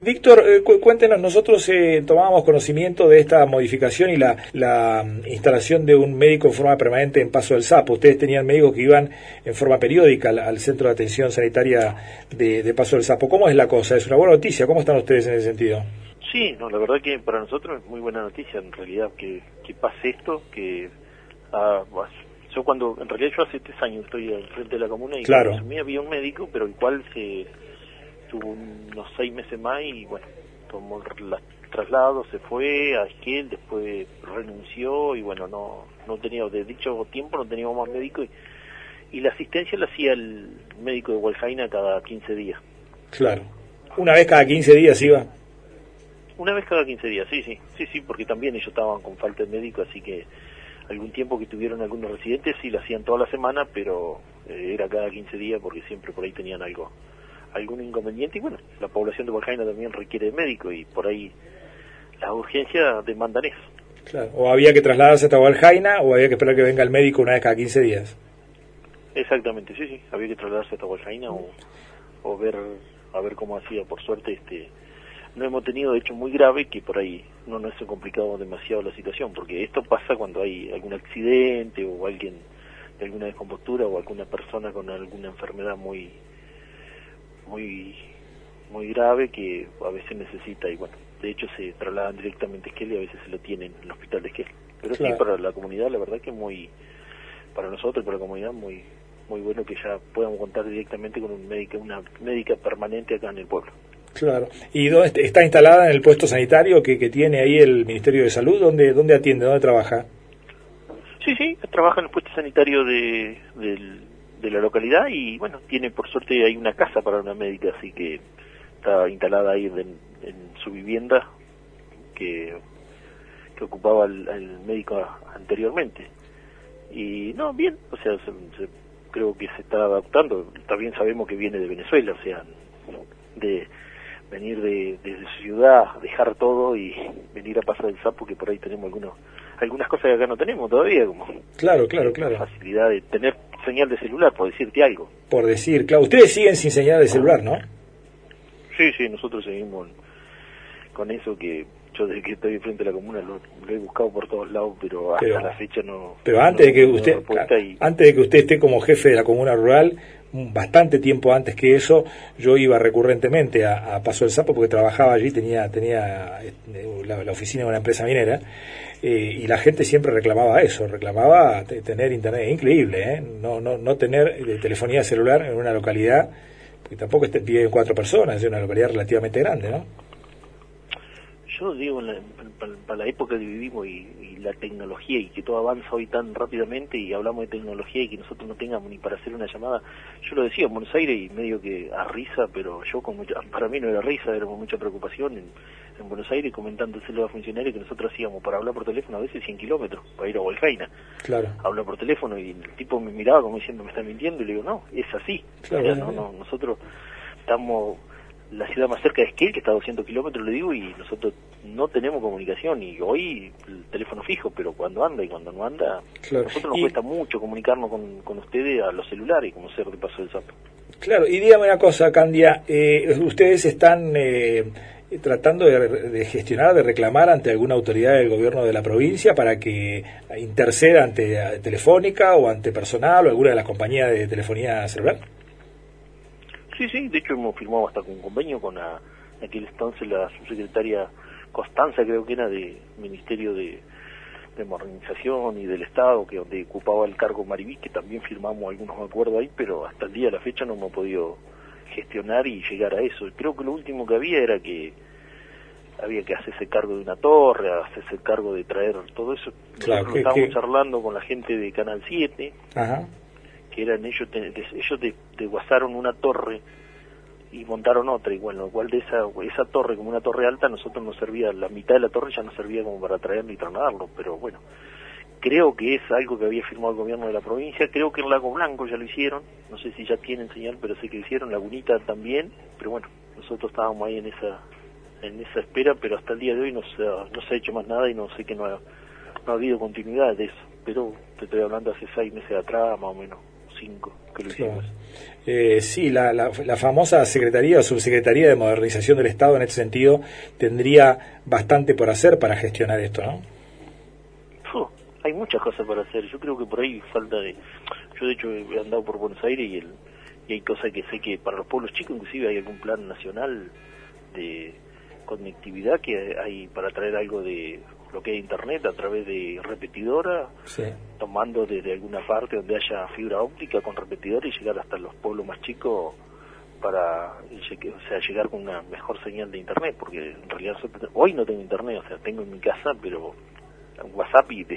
Víctor, cuéntenos, nosotros tomábamos conocimiento de esta modificación y la instalación de un médico en forma permanente en Paso del Sapo. Ustedes tenían médicos que iban en forma periódica al centro de atención sanitaria de Paso del Sapo. ¿Cómo es la cosa? ¿Es una buena noticia? ¿Cómo están ustedes en ese sentido? Sí, no, la verdad que para nosotros es muy buena noticia, en realidad, que pase esto, que yo en realidad yo hace 3 años estoy al frente de la comuna y claro. En mí había un médico, pero el cual se tuvo unos 6 meses más y bueno, tomó los traslados, se fue a Esquel, después renunció y bueno, no tenía, de dicho tiempo no teníamos más médico y la asistencia la hacía el médico de Hualjaina cada 15 días. Claro. ¿Una vez cada 15 días iba? Una vez cada 15 días, sí, porque también ellos estaban con falta de médico, así que algún tiempo que tuvieron algunos residentes sí lo hacían toda la semana, pero era cada 15 días porque siempre por ahí tenían algún inconveniente y bueno, la población de Hualjaina también requiere de médico y por ahí las urgencias demandan eso. Claro, o había que trasladarse hasta Hualjaina o había que esperar que venga el médico una vez cada 15 días. Exactamente, sí, había que trasladarse hasta Hualjaina o ver a ver cómo hacía. Por suerte no hemos tenido de hecho muy grave que por ahí no nos ha complicado demasiado la situación, porque esto pasa cuando hay algún accidente o alguien de alguna descompostura o alguna persona con alguna enfermedad muy grave que a veces necesita y bueno, de hecho se trasladan directamente a Esquel y a veces se lo tienen en el hospital de Esquel. Pero claro, sí, para la comunidad la verdad que para nosotros y para la comunidad muy bueno que ya podamos contar directamente con una médica permanente acá en el pueblo. Claro. ¿Y dónde está instalada en el puesto sanitario que tiene ahí el Ministerio de Salud? ¿Dónde atiende? ¿Dónde trabaja? Sí, trabaja en el puesto sanitario de la localidad y bueno, tiene por suerte hay una casa para una médica, así que está instalada ahí en su vivienda que ocupaba el médico anteriormente. Y no, bien, o sea, creo que se está adaptando. También sabemos que viene de Venezuela, o sea, de venir desde su ciudad, dejar todo y venir a Paso del Sapo, que por ahí tenemos algunas cosas que acá no tenemos todavía, como claro. La facilidad de tener señal de celular, por decirte algo. Por decir, claro, ustedes siguen sin señal de celular, ¿no? Sí, nosotros seguimos con eso que yo desde que estoy frente a la comuna lo he buscado por todos lados, pero hasta la fecha no. Pero antes de que usted esté como jefe de la comuna rural, bastante tiempo antes que eso, yo iba recurrentemente a Paso del Sapo porque trabajaba allí, tenía la oficina de una empresa minera, y la gente siempre reclamaba tener internet. Es increíble, no tener telefonía celular en una localidad, porque tampoco viven 4 personas, es una localidad relativamente grande, ¿no? Yo digo, para la época que vivimos y la tecnología y que todo avanza hoy tan rápidamente y hablamos de tecnología y que nosotros no tengamos ni para hacer una llamada, yo lo decía en Buenos Aires y medio que a risa, pero yo para mí no era risa, era con mucha preocupación en Buenos Aires comentándoselo a funcionarios que nosotros hacíamos para hablar por teléfono a veces 100 kilómetros para ir a Hualjaina. Claro. Hablar por teléfono y el tipo me miraba como diciendo me está mintiendo y le digo no, es así. Claro, o sea, no, nosotros estamos la ciudad más cerca de Esquel, que está a 200 kilómetros, le digo, y nosotros no tenemos comunicación, y hoy el teléfono fijo, pero cuando anda y cuando no anda, claro. Nosotros nos cuesta mucho comunicarnos con ustedes a los celulares, como ser de Paso del Sapo. Claro, y dígame una cosa, Candia, ustedes están tratando de gestionar, de reclamar ante alguna autoridad del gobierno de la provincia para que interceda ante Telefónica o ante personal o alguna de las compañías de telefonía celular. Sí, de hecho hemos firmado hasta un convenio con aquel entonces la subsecretaria Constanza, creo que era de Ministerio de Modernización y del Estado, que donde ocupaba el cargo Mariví, que también firmamos algunos acuerdos ahí, pero hasta el día de la fecha no hemos podido gestionar y llegar a eso. Creo que lo último que había era que había que hacerse cargo de una torre, hacerse cargo de traer todo eso. Claro, nosotros estábamos charlando con la gente de Canal 7, Ajá. que eran ellos desguazaron una torre y montaron otra, y bueno, lo cual de esa torre, como una torre alta, nosotros nos servía, la mitad de la torre ya no servía como para traerlo y trasladarlo, pero bueno, creo que es algo que había firmado el gobierno de la provincia. Creo que en Lago Blanco ya lo hicieron, no sé si ya tienen señal, pero sé que lo hicieron, Lagunita también, pero bueno, nosotros estábamos ahí en esa espera, pero hasta el día de hoy no se ha hecho más nada y no sé que no ha habido continuidad de eso, pero te estoy hablando hace 6 meses atrás, más o menos, 5 que lo hicimos. Sí, la famosa Secretaría o Subsecretaría de Modernización del Estado en este sentido tendría bastante por hacer para gestionar esto, ¿no? Hay muchas cosas para hacer. Yo creo que por ahí falta de... Yo de hecho he andado por Buenos Aires y hay cosas que sé que para los pueblos chicos inclusive hay algún plan nacional de conectividad que hay para traer algo de lo que es internet a través de repetidora, sí, tomando desde alguna parte donde haya fibra óptica con repetidora y llegar hasta los pueblos más chicos para llegar con una mejor señal de internet, porque en realidad hoy no tengo internet, o sea, tengo en mi casa, pero un WhatsApp y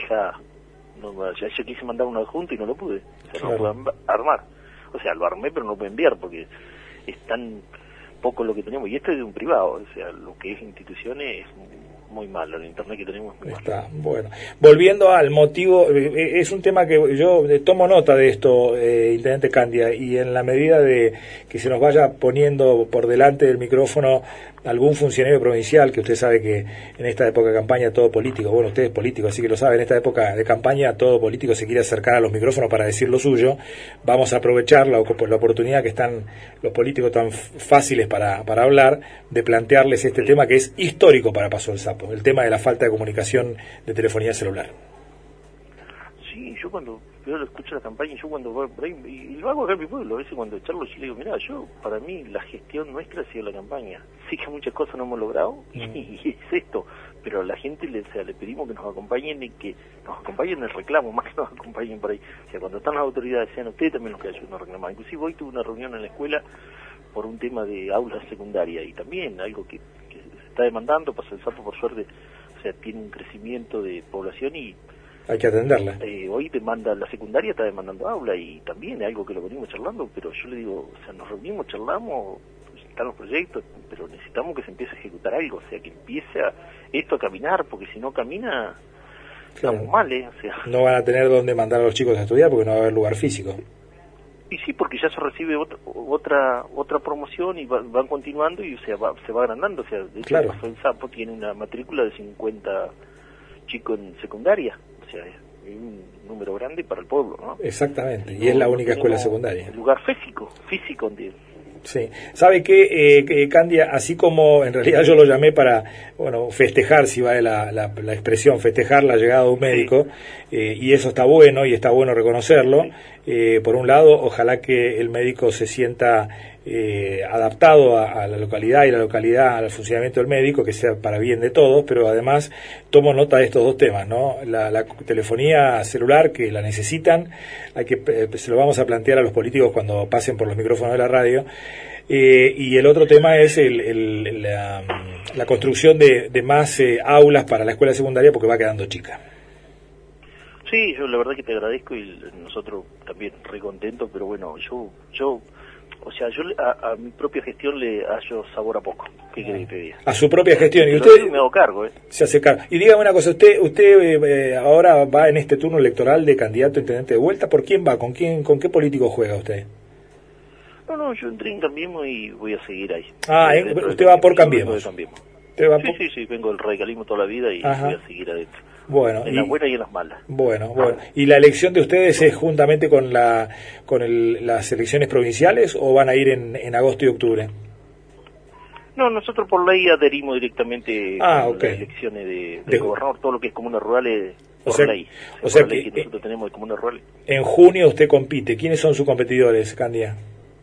ya quise mandar un adjunto y no lo pude, o sea, claro, no lo pude armar, o sea, lo armé pero no lo pude enviar porque es tan poco lo que tenemos, y esto es de un privado, o sea, lo que es instituciones es muy malo, el internet que tenemos es muy malo. Bueno, volviendo al motivo, es un tema que yo tomo nota de esto, Intendente Candia, y en la medida de que se nos vaya poniendo por delante del micrófono algún funcionario provincial, que usted sabe que en esta época de campaña todo político, bueno, usted es político, así que lo sabe, en esta época de campaña todo político se quiere acercar a los micrófonos para decir lo suyo, vamos a aprovechar la oportunidad que están los políticos tan fáciles para hablar, de plantearles este tema que es histórico para Paso del Sapo, el tema de la falta de comunicación de telefonía celular. Sí, yo cuando lo escucho la campaña, yo cuando voy por ahí, y lo hago acá en mi pueblo, a veces cuando charlo yo le digo, mira, para mí la gestión nuestra ha sido la campaña, sí que muchas cosas no hemos logrado, y es esto, pero a la gente le pedimos que nos acompañen y que nos acompañen en el reclamo, más que nos acompañen por ahí, o sea, cuando están las autoridades, sean ustedes también los que ayudan a reclamar, inclusive hoy tuve una reunión en la escuela por un tema de aulas secundarias, y también algo que se está demandando, Paso del Sapo por suerte, o sea, tiene un crecimiento de población y hay que atenderla. Hoy demanda, la secundaria está demandando aula y también es algo que lo venimos charlando, pero yo le digo, o sea, nos reunimos, charlamos, están los proyectos, pero necesitamos que se empiece a ejecutar algo, o sea, que empiece esto a caminar, porque si no camina, claro, estamos mal, o sea. No van a tener dónde mandar a los chicos a estudiar porque no va a haber lugar físico. Y sí, porque ya se recibe otra promoción y van continuando y o sea se va agrandando, o sea, de hecho, claro, Paso del Sapo tiene una matrícula de 50 chicos en secundaria. O sea, es un número grande para el pueblo, ¿no? Exactamente, y es la única escuela secundaria. El lugar físico donde... Sí, ¿sabe qué, Candia? Así como en realidad yo lo llamé para, bueno, festejar, si vale la expresión, festejar la llegada de un médico, sí, y eso está bueno, y está bueno reconocerlo. Por un lado, ojalá que el médico se sienta adaptado a la localidad y la localidad al funcionamiento del médico, que sea para bien de todos, pero además tomo nota de estos dos temas, ¿no? La telefonía celular, que la necesitan, se lo vamos a plantear a los políticos cuando pasen por los micrófonos de la radio, y el otro tema es la construcción de más aulas para la escuela secundaria, porque va quedando chica. Sí, yo la verdad que te agradezco y nosotros también re contentos, pero bueno, yo o sea, yo a mi propia gestión le hallo sabor a poco. ¿Qué querés que te diga? A su propia gestión. Y usted me hago cargo, se hace cargo. Y dígame una cosa, usted ahora va en este turno electoral de candidato a intendente de vuelta. ¿Por quién va? ¿Con qué político juega usted? No, yo entré en Cambiemos y voy a seguir ahí. Usted va por Cambiemos. Sí, vengo del radicalismo toda la vida y voy a seguir adentro. Bueno, en las buenas y en las malas. Bueno. ¿Y la elección de ustedes es juntamente con las elecciones provinciales o van a ir en agosto y octubre? No, nosotros por ley adherimos directamente con las elecciones de gobernador, todo lo que es comunas rurales por ley. O sea que nosotros tenemos de comunas rurales. En junio usted compite. ¿Quiénes son sus competidores, Candia?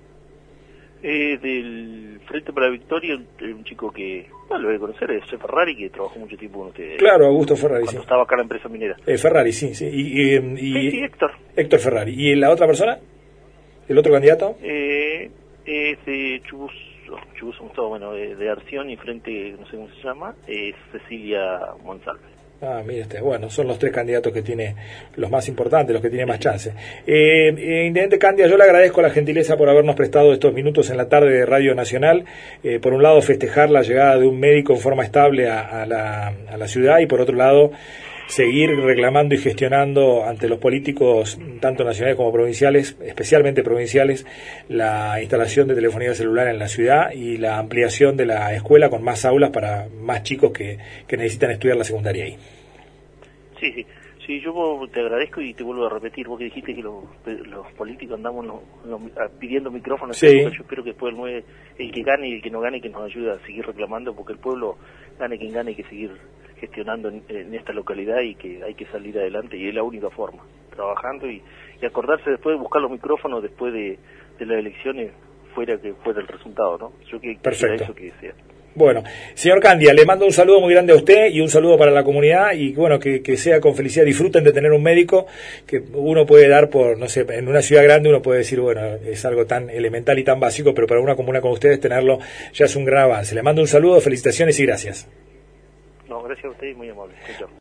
Del Frente para la Victoria, un chico que lo voy a conocer, es Ferrari, que trabajó mucho tiempo con ustedes. Claro, Augusto Ferrari, cuando estaba acá en la empresa minera. Ferrari, sí. Sí, Héctor. Héctor Ferrari. ¿Y la otra persona? ¿El otro candidato? Es de Chubus, bueno, de Arción y Frente, no sé cómo se llama, es Cecilia Monsalve. Mire usted, bueno, son los tres candidatos que tiene, los más importantes, los que tienen más chance. Intendente Candia, yo le agradezco la gentileza por habernos prestado estos minutos en la tarde de Radio Nacional. Por un lado, festejar la llegada de un médico en forma estable a la ciudad, y por otro lado, seguir reclamando y gestionando ante los políticos, tanto nacionales como provinciales, especialmente provinciales, la instalación de telefonía celular en la ciudad y la ampliación de la escuela con más aulas para más chicos que necesitan estudiar la secundaria ahí. Sí, Sí, yo te agradezco y te vuelvo a repetir, vos que dijiste que los políticos andamos pidiendo micrófonos, sí. Yo espero que después el que gane y el que no gane, que nos ayude a seguir reclamando, porque el pueblo, gane quien gane, hay que seguir gestionando en esta localidad y que hay que salir adelante, y es la única forma, trabajando y acordarse después de buscar los micrófonos después de las elecciones, fuera el resultado, ¿no? Yo que perfecto. Eso que sea. Bueno, señor Candia, le mando un saludo muy grande a usted y un saludo para la comunidad, y bueno, que sea con felicidad, disfruten de tener un médico que uno puede dar por, no sé, en una ciudad grande uno puede decir, bueno, es algo tan elemental y tan básico, pero para una comuna como ustedes tenerlo ya es un gran avance. Le mando un saludo, felicitaciones y gracias. No, gracias a usted y muy amable. Chao.